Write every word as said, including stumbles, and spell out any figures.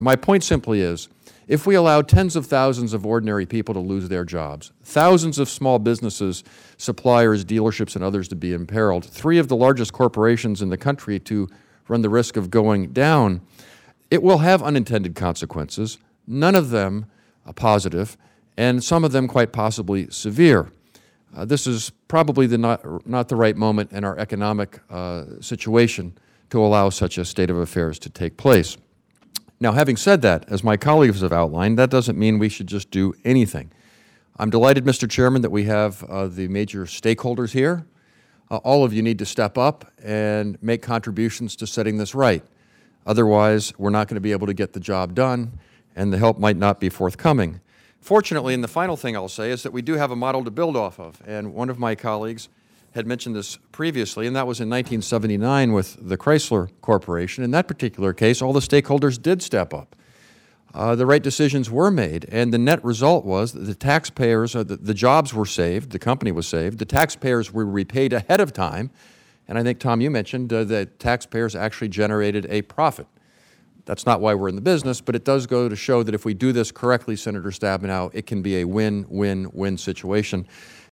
My point simply is, if we allow tens of thousands of ordinary people to lose their jobs, thousands of small businesses, suppliers, dealerships, and others to be imperiled, three of the largest corporations in the country to run the risk of going down, it will have unintended consequences, none of them uh, positive, and some of them quite possibly severe. Uh, this is probably the not, not the right moment in our economic uh, situation to allow such a state of affairs to take place. Now, having said that, as my colleagues have outlined, that doesn't mean we should just do anything. I'm delighted, Mister Chairman, that we have uh, the major stakeholders here. Uh, all of you need to step up and make contributions to setting this right. Otherwise, we're not going to be able to get the job done, and the help might not be forthcoming. Fortunately, and the final thing I'll say is that we do have a model to build off of, and one of my colleagues had mentioned this previously, and that was in nineteen seventy-nine with the Chrysler Corporation. In that particular case, all the stakeholders did step up. Uh, the right decisions were made, and the net result was that the taxpayers, uh, the, the jobs were saved, the company was saved, the taxpayers were repaid ahead of time, and I think, Tom, you mentioned uh, that taxpayers actually generated a profit. That's not why we're in the business, but it does go to show that if we do this correctly, Senator Stabenow, it can be a win-win-win situation.